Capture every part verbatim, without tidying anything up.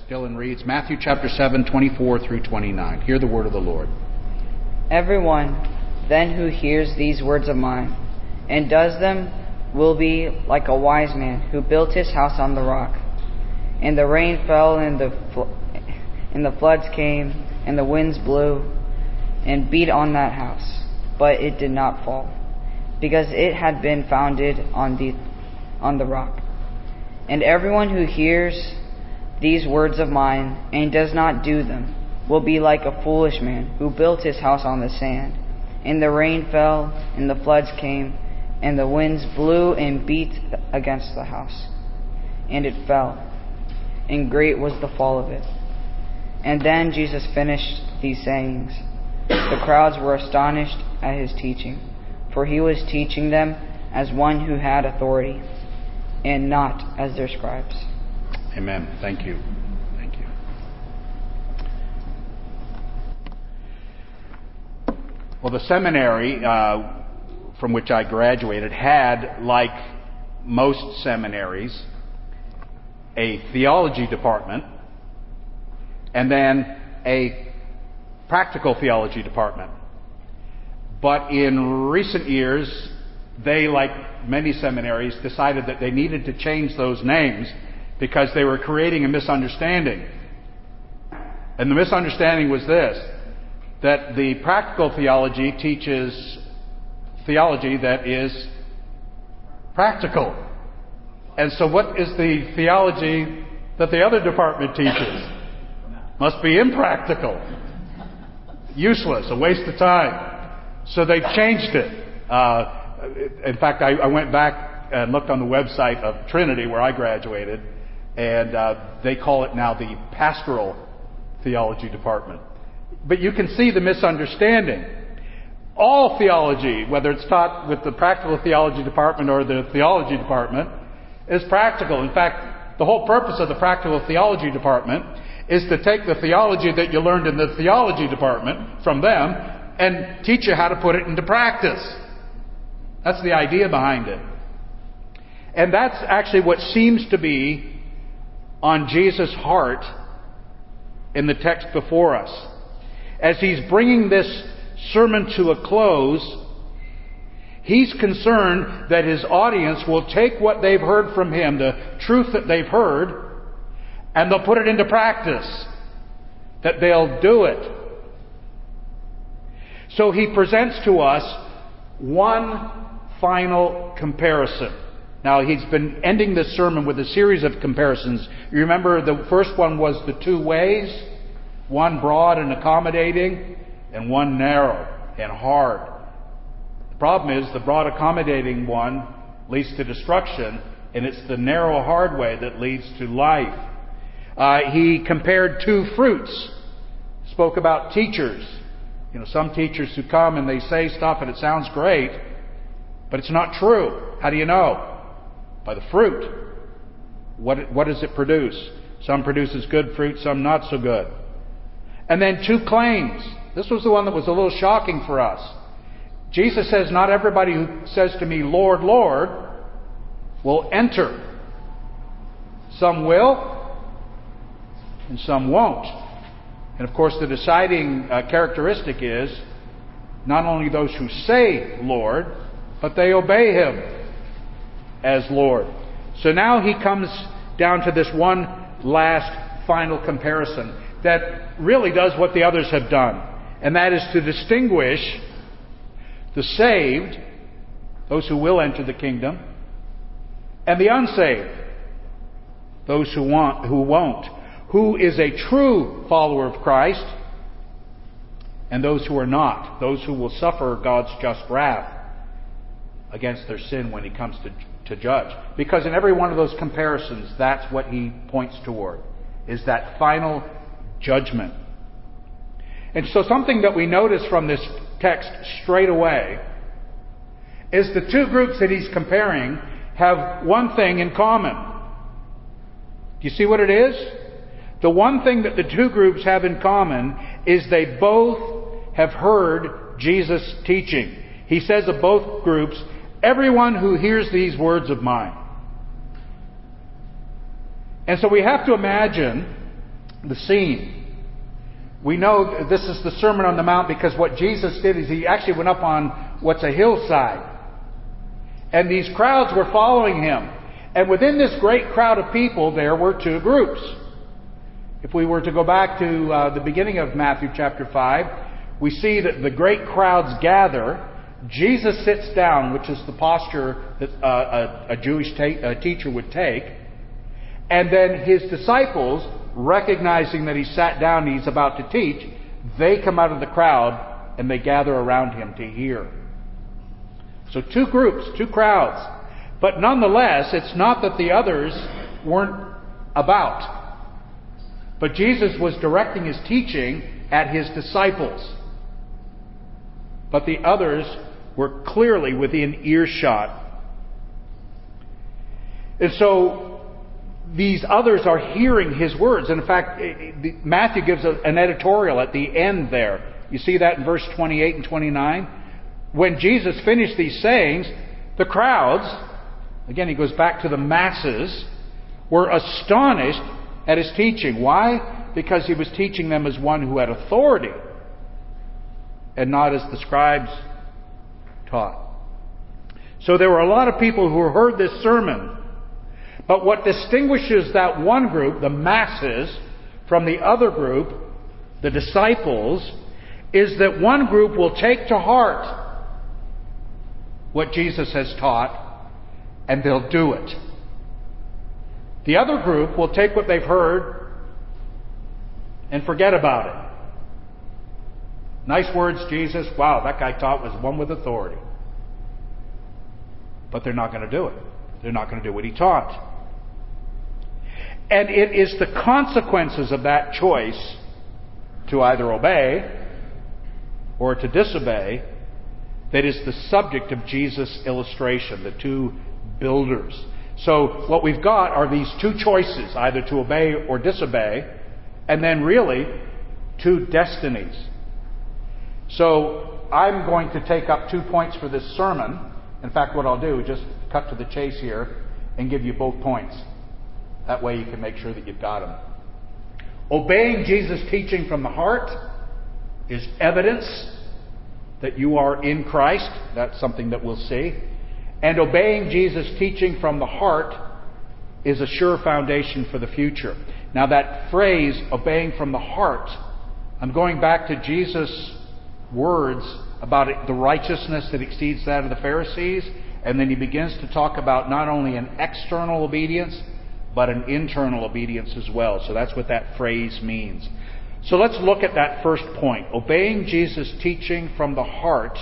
Dylan reads Matthew chapter seven, twenty-four through twenty-nine. Hear the word of the Lord. Everyone then who hears these words of mine and does them will be like a wise man who built his house on the rock. And the rain fell, and the fl- and the floods came, and the winds blew and beat on that house, but it did not fall, because it had been founded on the on the rock. And everyone who hears these words of mine and does not do them will be like a foolish man who built his house on the sand. And the rain fell, and the floods came, and the winds blew and beat against the house, and it fell, and great was the fall of it. And then Jesus finished these sayings. The crowds were astonished at his teaching, for he was teaching them as one who had authority, and not as their scribes. Amen. Thank you. Thank you. Well, the seminary uh, from which I graduated had, like most seminaries, a theology department and then a practical theology department. But in recent years, they, like many seminaries, decided that they needed to change those names because they were creating a misunderstanding. And the misunderstanding was this, that the practical theology teaches theology that is practical. And so what is the theology that the other department teaches? Must be impractical. Useless, a waste of time. So they changed it. Uh, in fact, I, I went back and looked on the website of Trinity, where I graduated, and uh, they call it now the Pastoral Theology Department. But you can see the misunderstanding. All theology, whether it's taught with the Practical Theology Department or the Theology Department, is practical. In fact, the whole purpose of the Practical Theology Department is to take the theology that you learned in the Theology Department from them and teach you how to put it into practice. That's the idea behind it. And that's actually what seems to be on Jesus' heart in the text before us. As he's bringing this sermon to a close, he's concerned that his audience will take what they've heard from him, the truth that they've heard, and they'll put it into practice. That they'll do it. So he presents to us one final comparison. Now, he's been ending this sermon with a series of comparisons. You remember the first one was the two ways, one broad and accommodating, and one narrow and hard. The problem is the broad accommodating one leads to destruction, and it's the narrow hard way that leads to life. Uh, he compared two fruits. Spoke about teachers. You know, some teachers who come and they say stuff and it sounds great, but it's not true. How do you know? By the fruit. What, what does it produce? Some produces good fruit, some not so good. And then two claims. This was the one that was a little shocking for us. Jesus says, not everybody who says to me, Lord, Lord, will enter. Some will, and some won't. And of course, the deciding uh, characteristic is not only those who say Lord, but they obey Him as Lord. So now he comes down to this one last final comparison that really does what the others have done. And that is to distinguish the saved, those who will enter the kingdom, and the unsaved, those who want, who won't. Who is a true follower of Christ, and those who are not. Those who will suffer God's just wrath against their sin when He comes to, to judge. Because in every one of those comparisons, that's what he points toward, is that final judgment. And so something that we notice from this text straight away is the two groups that he's comparing have one thing in common. Do you see what it is? The one thing that the two groups have in common is they both have heard Jesus' teaching. He says of both groups, everyone who hears these words of mine. And so we have to imagine the scene. We know this is the Sermon on the Mount because what Jesus did is he actually went up on what's a hillside. And these crowds were following him. And within this great crowd of people, there were two groups. If we were to go back to uh, the beginning of Matthew chapter five, we see that the great crowds gather. Jesus sits down, which is the posture that uh, a, a Jewish ta- a teacher would take. And then his disciples, recognizing that he sat down and he's about to teach, they come out of the crowd and they gather around him to hear. So two groups, two crowds. But nonetheless, it's not that the others weren't about. But Jesus was directing his teaching at his disciples. But the others were clearly within earshot. And so these others are hearing his words. And in fact, Matthew gives an editorial at the end there. You see that in verse twenty-eight and twenty-nine. When Jesus finished these sayings, the crowds, again he goes back to the masses, were astonished at his teaching. Why? Because he was teaching them as one who had authority and not as the scribes taught. So there were a lot of people who heard this sermon. But what distinguishes that one group, the masses, from the other group, the disciples, is that one group will take to heart what Jesus has taught, and they'll do it. The other group will take what they've heard and forget about it. Nice words, Jesus. Wow, that guy taught was one with authority. But they're not going to do it. They're not going to do what he taught. And it is the consequences of that choice to either obey or to disobey that is the subject of Jesus' illustration, the two builders. So what we've got are these two choices, either to obey or disobey, and then really two destinies. So I'm going to take up two points for this sermon. In fact, what I'll do is just cut to the chase here and give you both points. That way you can make sure that you've got them. Obeying Jesus' teaching from the heart is evidence that you are in Christ. That's something that we'll see. And obeying Jesus' teaching from the heart is a sure foundation for the future. Now that phrase, obeying from the heart, I'm going back to Jesus' words about it, the righteousness that exceeds that of the Pharisees. And then he begins to talk about not only an external obedience, but an internal obedience as well. So that's what that phrase means. So let's look at that first point. Obeying Jesus' teaching from the heart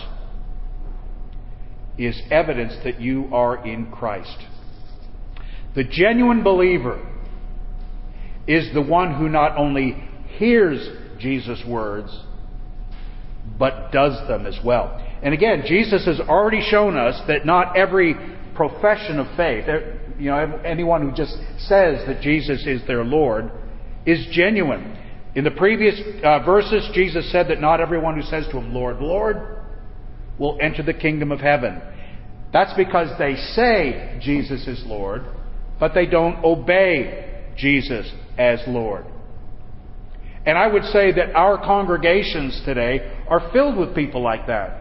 is evidence that you are in Christ. The genuine believer is the one who not only hears Jesus' words, but does them as well. And again, Jesus has already shown us that not every profession of faith, you know, anyone who just says that Jesus is their Lord, is genuine. In the previous uh, verses, Jesus said that not everyone who says to him, Lord, Lord, will enter the kingdom of heaven. That's because they say Jesus is Lord, but they don't obey Jesus as Lord. And I would say that our congregations today are filled with people like that,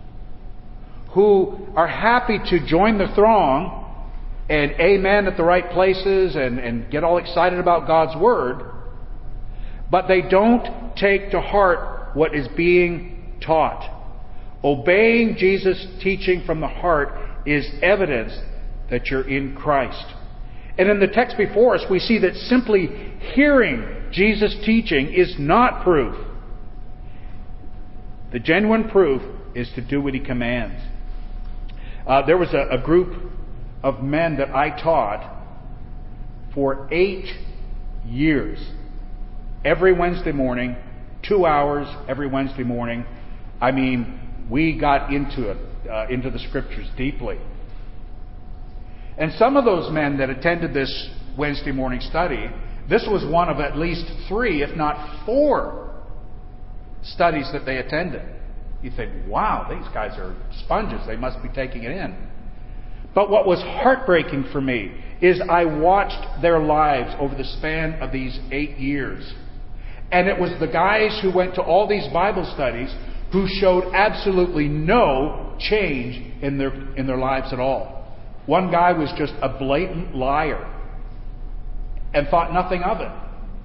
who are happy to join the throng and amen at the right places and, and get all excited about God's Word, but they don't take to heart what is being taught. Obeying Jesus' teaching from the heart is evidence that you're in Christ. And in the text before us, we see that simply hearing Jesus' teaching is not proof. The genuine proof is to do what he commands. Uh, there was a, a group of men that I taught for eight years. Every Wednesday morning, two hours every Wednesday morning. I mean, we got into it, uh, into the Scriptures deeply. And some of those men that attended this Wednesday morning study, this was one of at least three, if not four, studies that they attended. You think, wow, these guys are sponges. They must be taking it in. But what was heartbreaking for me is I watched their lives over the span of these eight years. And it was the guys who went to all these Bible studies who showed absolutely no change in their, in their lives at all. One guy was just a blatant liar and thought nothing of it.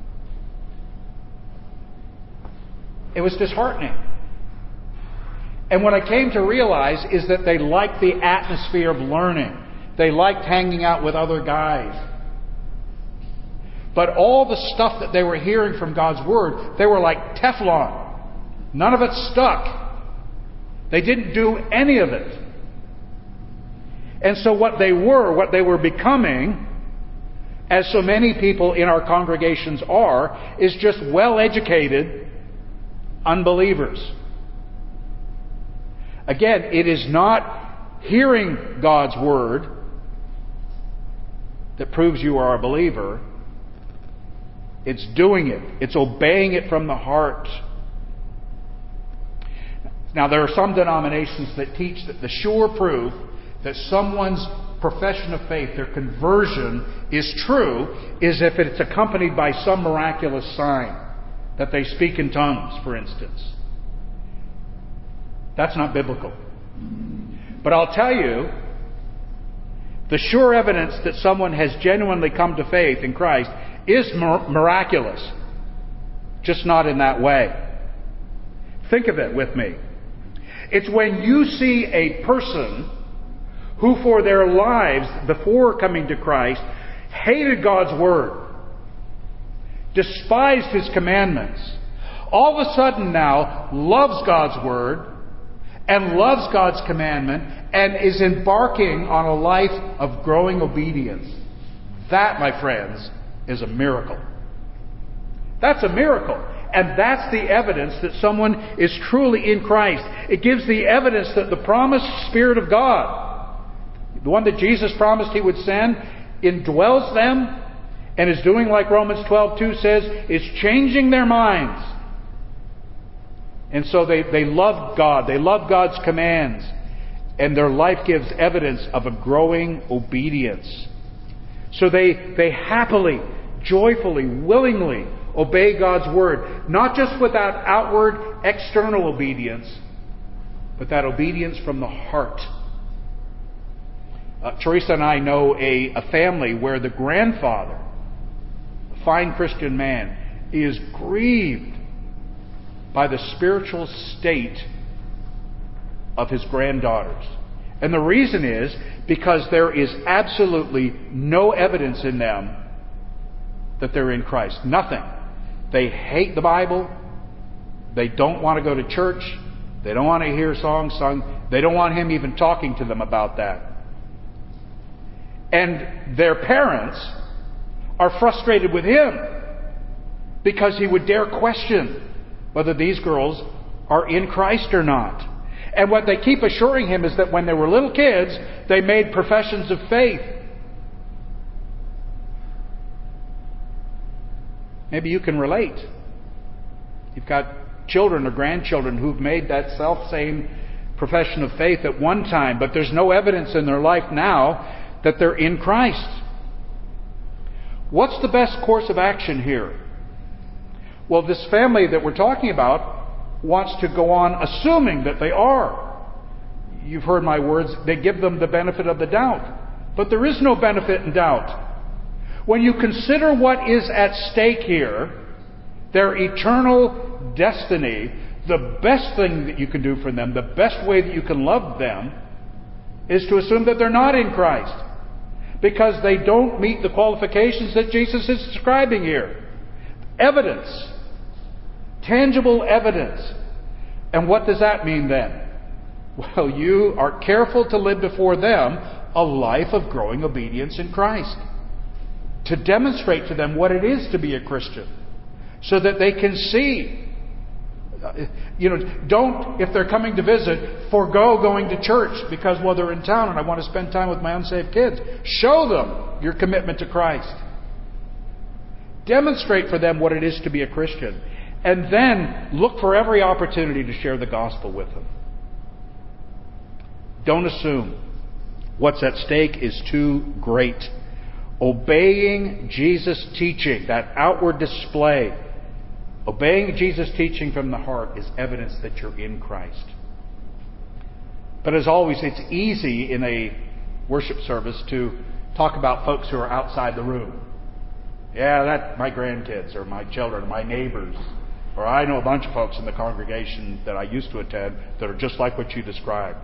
It was disheartening. And what I came to realize is that they liked the atmosphere of learning. They liked hanging out with other guys. But all the stuff that they were hearing from God's Word, they were like Teflon. None of it stuck. They didn't do any of it. And so what they were, what they were becoming, as so many people in our congregations are, is just well-educated unbelievers. Again, it is not hearing God's Word that proves you are a believer. It's doing it. It's obeying it from the heart. Now, there are some denominations that teach that the sure proof that someone's profession of faith, their conversion, is true, is if it's accompanied by some miraculous sign. That they speak in tongues, for instance. That's not biblical. But I'll tell you, the sure evidence that someone has genuinely come to faith in Christ is miraculous. Just not in that way. Think of it with me. It's when you see a person who for their lives before coming to Christ hated God's Word, despised His commandments, all of a sudden now loves God's Word and loves God's commandment and is embarking on a life of growing obedience. That, my friends, is a miracle. That's a miracle. And that's the evidence that someone is truly in Christ. It gives the evidence that the promised Spirit of God, the one that Jesus promised He would send, indwells them and is doing like Romans twelve two says, is changing their minds. And so they, they love God. They love God's commands. And their life gives evidence of a growing obedience. So they, they happily, joyfully, willingly obey God's Word. Not just with that outward, external obedience, but that obedience from the heart. Uh, Teresa and I know a, a family where the grandfather, a fine Christian man, is grieved by the spiritual state of his granddaughters. And the reason is because there is absolutely no evidence in them that they're in Christ. Nothing. They hate the Bible. They don't want to go to church. They don't want to hear songs sung. They don't want him even talking to them about that. And their parents are frustrated with him because he would dare question whether these girls are in Christ or not. And what they keep assuring him is that when they were little kids, they made professions of faith. Maybe you can relate. You've got children or grandchildren who've made that self-same profession of faith at one time, but there's no evidence in their life now that they're in Christ. What's the best course of action here? Well, this family that we're talking about wants to go on assuming that they are. You've heard my words. They give them the benefit of the doubt. But there is no benefit in doubt. When you consider what is at stake here, their eternal destiny, the best thing that you can do for them, the best way that you can love them, is to assume that they're not in Christ. Because they don't meet the qualifications that Jesus is describing here. Evidence. Tangible evidence. And what does that mean then? Well, you are careful to live before them a life of growing obedience in Christ. To demonstrate to them what it is to be a Christian. So that they can see. You know, don't, if they're coming to visit, forego going to church because, well, they're in town and I want to spend time with my unsaved kids. Show them your commitment to Christ. Demonstrate for them what it is to be a Christian. And then look for every opportunity to share the gospel with them. Don't assume what's at stake is too great. Obeying Jesus' teaching, that outward display, Obeying Jesus' teaching from the heart is evidence that you're in Christ. But as always, it's easy in a worship service to talk about folks who are outside the room. Yeah, that my grandkids or my children or my neighbors. Or I know a bunch of folks in the congregation that I used to attend that are just like what you described.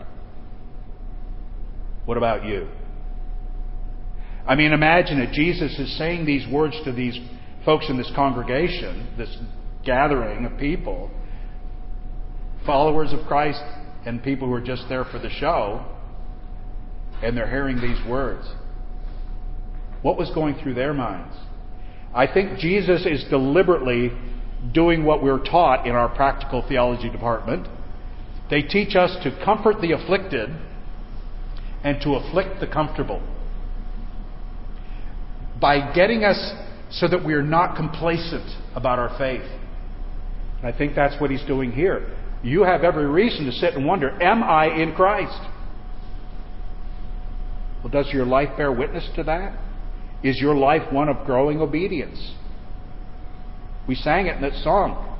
What about you? I mean, imagine it. Jesus is saying these words to these folks in this congregation, this gathering of people, followers of Christ and people who are just there for the show, and they're hearing these words. What was going through their minds? I think Jesus is deliberately doing what we're taught in our practical theology department. They teach us to comfort the afflicted and to afflict the comfortable, by getting us so that we're not complacent about our faith. And I think that's what he's doing here. You have every reason to sit and wonder, am I in Christ? Well, does your life bear witness to that? Is your life one of growing obedience? We sang it in that song.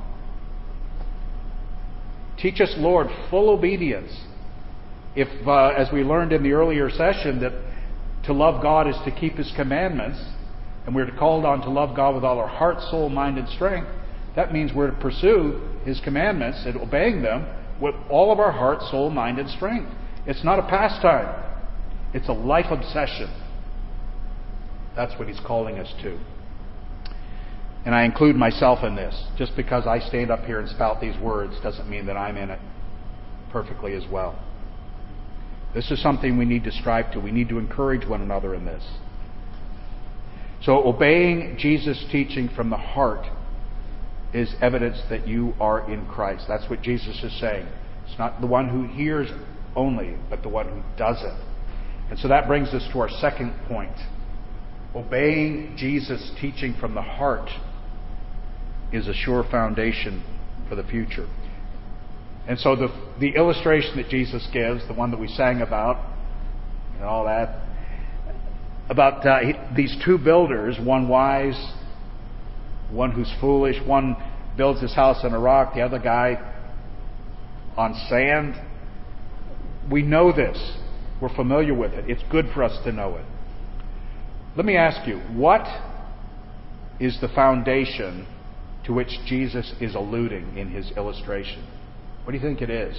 Teach us, Lord, full obedience. If, uh, as we learned in the earlier session, that to love God is to keep His commandments, and we're called on to love God with all our heart, soul, mind, and strength, that means we're to pursue His commandments and obeying them with all of our heart, soul, mind, and strength. It's not a pastime. It's a life obsession. That's what He's calling us to. And I include myself in this. Just because I stand up here and spout these words doesn't mean that I'm in it perfectly as well. This is something we need to strive to. We need to encourage one another in this. So obeying Jesus' teaching from the heart is evidence that you are in Christ. That's what Jesus is saying. It's not the one who hears only, but the one who does it. And so that brings us to our second point. Obeying Jesus' teaching from the heart is a sure foundation for the future. And so the the illustration that Jesus gives, the one that we sang about, and all that, about uh, these two builders, one wise, one who's foolish, one builds his house on a rock, the other guy on sand. We know this. We're familiar with it. It's good for us to know it. Let me ask you, what is the foundation to which Jesus is alluding in his illustration? What do you think it is?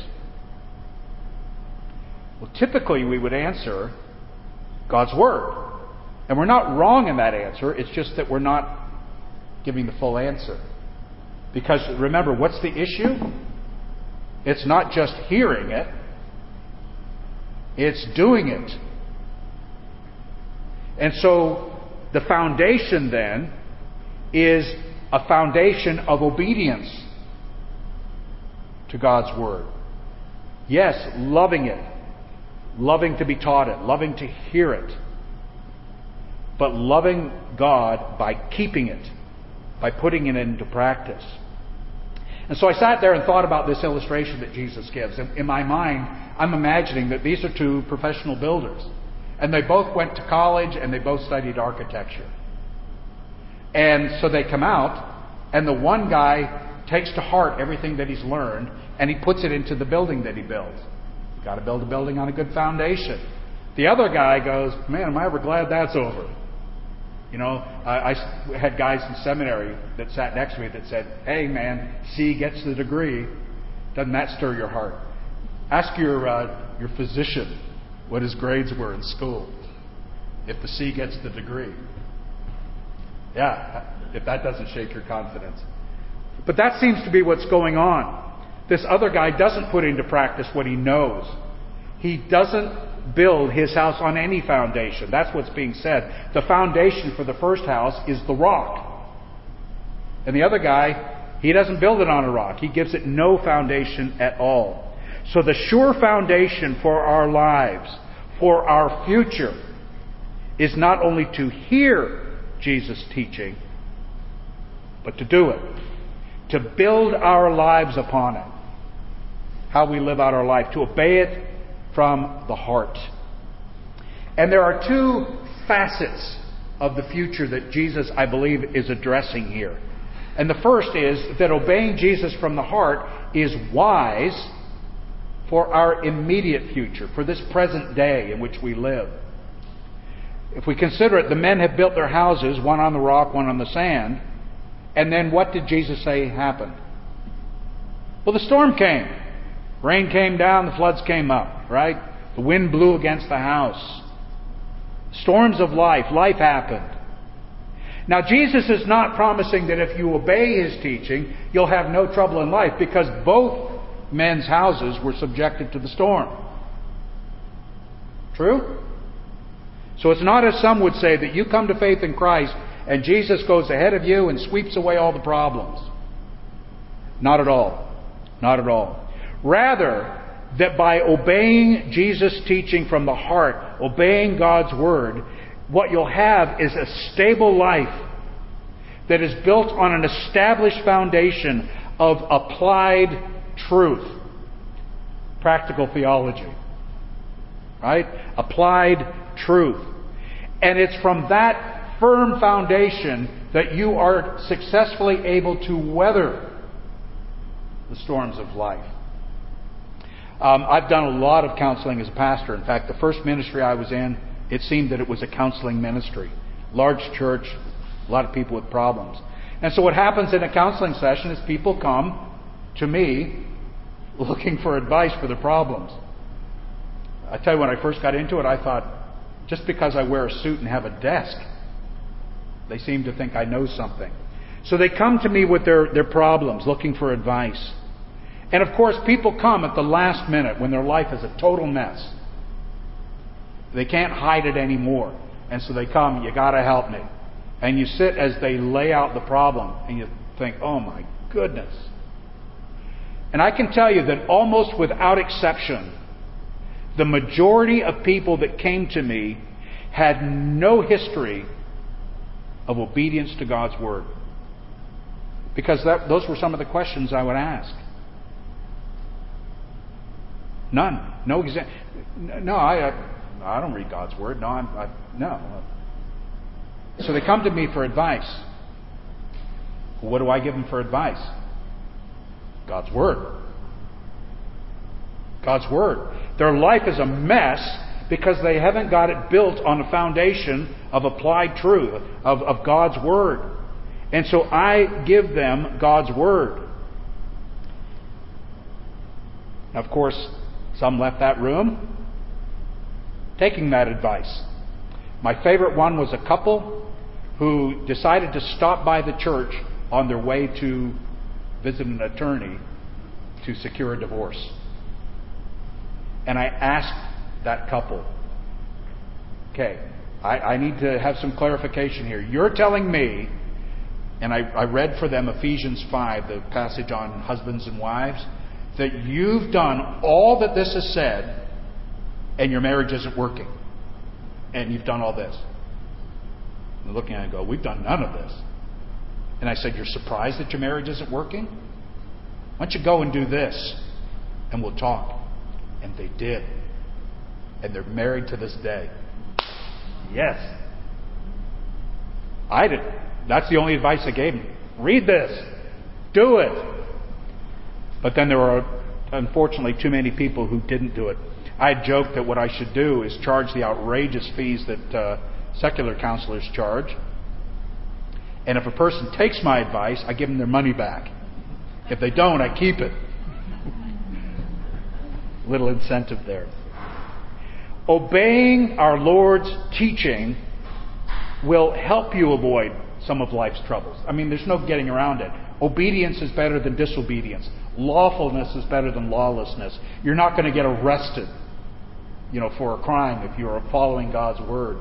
Well, typically we would answer God's Word. And we're not wrong in that answer. It's just that we're not giving the full answer. Because remember, what's the issue? It's not just hearing it. It's doing it. And so the foundation then is a foundation of obedience to God's Word. Yes, loving it. Loving to be taught it. Loving to hear it. But loving God by keeping it. By putting it into practice. And so I sat there and thought about this illustration that Jesus gives. In, in my mind, I'm imagining that these are two professional builders. And they both went to college and they both studied architecture. And so they come out, and the one guy takes to heart everything that he's learned, and he puts it into the building that he builds. You've got to build a building on a good foundation. The other guy goes, man, am I ever glad that's over. You know, I, I had guys in seminary that sat next to me that said, hey man, C gets the degree. Doesn't that stir your heart? Ask your uh, your physician what his grades were in school. If the C gets the degree. Yeah, if that doesn't shake your confidence. But that seems to be what's going on. This other guy doesn't put into practice what he knows. He doesn't build his house on any foundation. That's what's being said. The foundation for the first house is the rock. And the other guy, he doesn't build it on a rock. He gives it no foundation at all. So the sure foundation for our lives, for our future, is not only to hear Jesus' teaching, but to do it. To build our lives upon it. How we live out our life. To obey it from the heart. And there are two facets of the future that Jesus, I believe, is addressing here. And the first is that obeying Jesus from the heart is wise for our immediate future, for this present day in which we live. If we consider it, the men have built their houses, one on the rock, one on the sand. And then what did Jesus say happened? Well, the storm came. Rain came down, the floods came up, right? The wind blew against the house. Storms of life. Life happened. Now, Jesus is not promising that if you obey His teaching, you'll have no trouble in life, because both men's houses were subjected to the storm. True? So it's not, as some would say, that you come to faith in Christ and Jesus goes ahead of you and sweeps away all the problems. Not at all. Not at all. Rather, that by obeying Jesus' teaching from the heart, obeying God's Word, what you'll have is a stable life that is built on an established foundation of applied truth. Practical theology. Right? Applied truth. And it's from that firm foundation that you are successfully able to weather the storms of life. Um, I've done a lot of counseling as a pastor. In fact, the first ministry I was in, it seemed that it was a counseling ministry. Large church, a lot of people with problems. And so what happens in a counseling session is people come to me looking for advice for their problems. I tell you, when I first got into it, I thought, just because I wear a suit and have a desk, they seem to think I know something. So they come to me with their, their problems, looking for advice. And of course, people come at the last minute when their life is a total mess. They can't hide it anymore. And so they come, you got to help me. And you sit as they lay out the problem and you think, oh my goodness. And I can tell you that almost without exception, the majority of people that came to me had no history of obedience to God's Word. Because that, those were some of the questions I would ask. None. No exa- No, I, I, I don't read God's Word. No, I'm, I, no. So they come to me for advice. What do I give them for advice? God's Word. God's Word. Their life is a mess because they haven't got it built on a foundation of applied truth, of, of God's Word. And so I give them God's Word. Now, of course, some left that room taking that advice. My favorite one was a couple who decided to stop by the church on their way to visit an attorney to secure a divorce. And I asked that couple, okay, I, I need to have some clarification here. You're telling me, and I, I read for them Ephesians five, the passage on husbands and wives, that you've done all that this has said and your marriage isn't working. And you've done all this. And they're looking at it and go, we've done none of this. And I said, you're surprised that your marriage isn't working? Why don't you go and do this and we'll talk. And they did. And they're married to this day. Yes. I did. That's the only advice I gave them. Read this. Do it. But then there were, unfortunately, too many people who didn't do it. I had joked that what I should do is charge the outrageous fees that uh, secular counselors charge. And if a person takes my advice, I give them their money back. If they don't, I keep it. Little incentive there. Obeying our Lord's teaching will help you avoid some of life's troubles. I mean, there's no getting around it. Obedience is better than disobedience. Lawfulness is better than lawlessness. You're not going to get arrested, you know, for a crime if you're following God's Word.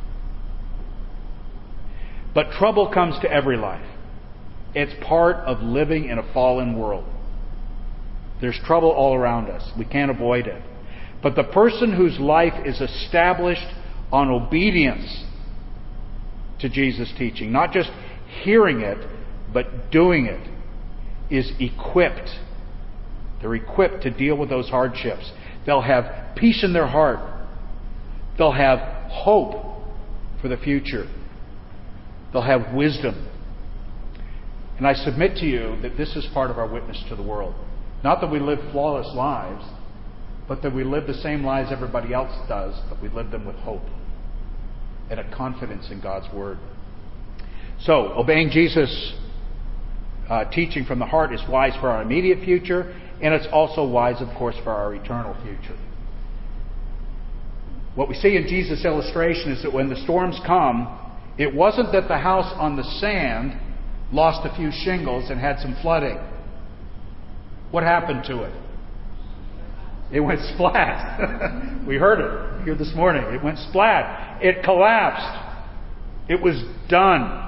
But trouble comes to every life. It's part of living in a fallen world. There's trouble all around us. We can't avoid it. But the person whose life is established on obedience to Jesus' teaching, not just hearing it, but doing it, is equipped. They're equipped to deal with those hardships. They'll have peace in their heart. They'll have hope for the future. They'll have wisdom. And I submit to you that this is part of our witness to the world. Not that we live flawless lives, but that we live the same lives everybody else does, but we live them with hope and a confidence in God's Word. So, obeying Jesus' uh, teaching from the heart is wise for our immediate future, and it's also wise, of course, for our eternal future. What we see in Jesus' illustration is that when the storms come, it wasn't that the house on the sand lost a few shingles and had some flooding. What happened to it? It went splat. We heard it here this morning. It went splat. It collapsed. It was done.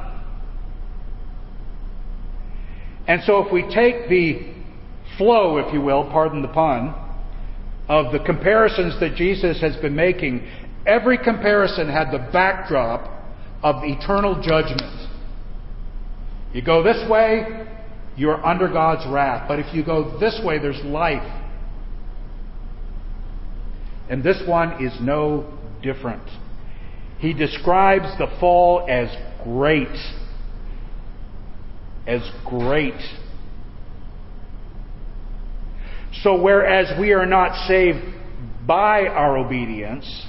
And so if we take the flow, if you will, pardon the pun, of the comparisons that Jesus has been making, every comparison had the backdrop of eternal judgment. You go this way, you're under God's wrath. But if you go this way, there's life. And this one is no different. He describes the fall as great. As great. So whereas we are not saved by our obedience,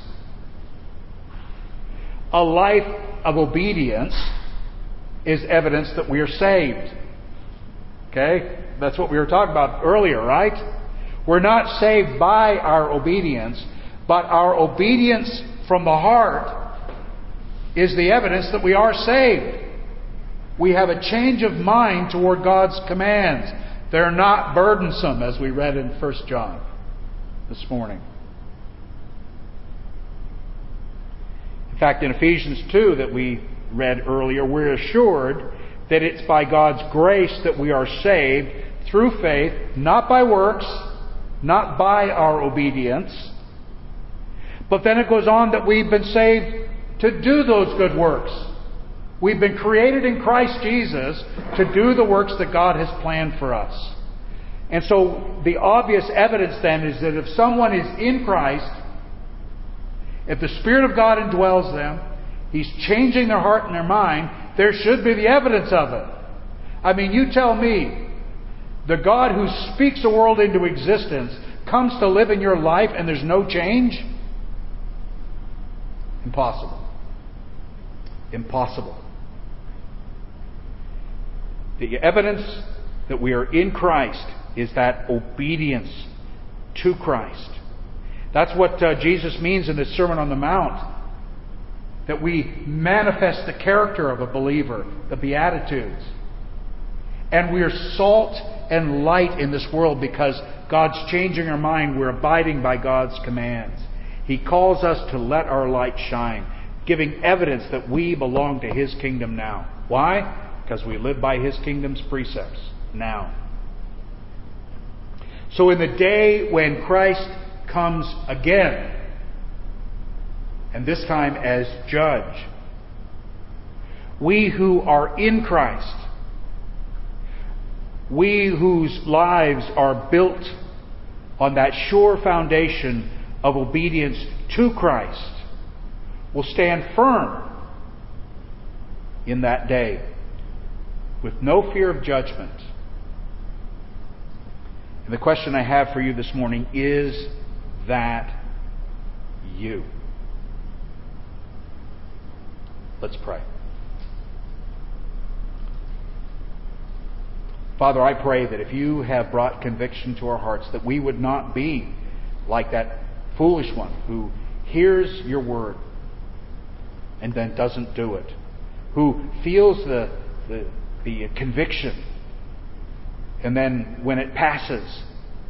a life of obedience is evidence that we are saved. Okay? That's what we were talking about earlier, right? We're not saved by our obedience, but our obedience from the heart is the evidence that we are saved. We have a change of mind toward God's commands. They're not burdensome, as we read in First John this morning. In fact, in Ephesians two that we read earlier, we're assured that it's by God's grace that we are saved through faith, not by works, not by our obedience. But then it goes on that we've been saved to do those good works. We've been created in Christ Jesus to do the works that God has planned for us. And so the obvious evidence then is that if someone is in Christ, if the Spirit of God indwells them, He's changing their heart and their mind, there should be the evidence of it. I mean, you tell me, the God who speaks the world into existence comes to live in your life and there's no change? Impossible. Impossible. The evidence that we are in Christ is that obedience to Christ. That's what uh, Jesus means in the Sermon on the Mount. That we manifest the character of a believer, the Beatitudes. And we are salt and light in this world because God's changing our mind. We're abiding by God's commands. He calls us to let our light shine, giving evidence that we belong to His kingdom now. Why? Because we live by His kingdom's precepts now. So in the day when Christ comes again, and this time as judge, we who are in Christ, we whose lives are built on that sure foundation of obedience to Christ, will stand firm in that day with no fear of judgment. And the question I have for you this morning, is that you? Let's pray. Father, I pray that if you have brought conviction to our hearts, that we would not be like that foolish one who hears your word and then doesn't do it, who feels the, the, the conviction and then when it passes,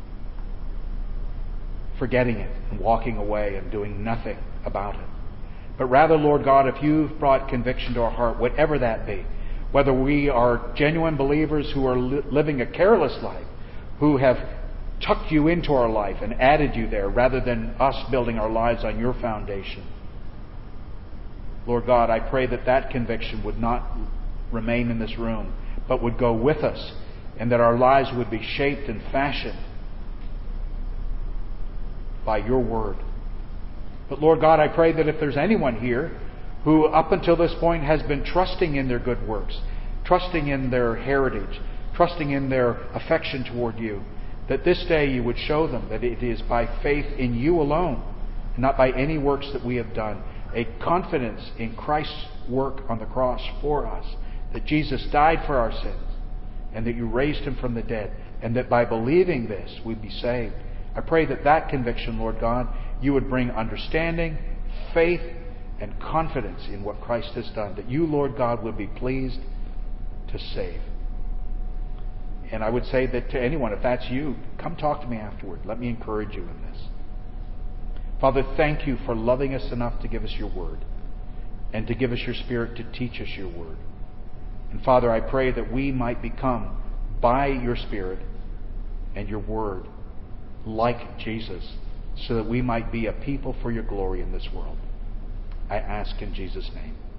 forgetting it and walking away and doing nothing about it. But rather, Lord God, if you've brought conviction to our heart, whatever that be, whether we are genuine believers who are li- living a careless life, who have tucked you into our life and added you there rather than us building our lives on your foundation. Lord God, I pray that that conviction would not remain in this room, but would go with us, and that our lives would be shaped and fashioned by your word. But Lord God, I pray that if there's anyone here who up until this point has been trusting in their good works, trusting in their heritage, trusting in their affection toward you, that this day you would show them that it is by faith in you alone, and not by any works that we have done, a confidence in Christ's work on the cross for us, that Jesus died for our sins, and that you raised him from the dead, and that by believing this we'd be saved. I pray that that conviction, Lord God, you would bring understanding, faith, and confidence in what Christ has done, that you, Lord God, would be pleased to save. And I would say that to anyone, if that's you, come talk to me afterward. Let me encourage you in this. Father, thank you for loving us enough to give us your word, and to give us your Spirit to teach us your word. And Father, I pray that we might become, by your Spirit and your word, like Jesus, so that we might be a people for your glory in this world. I ask in Jesus' name.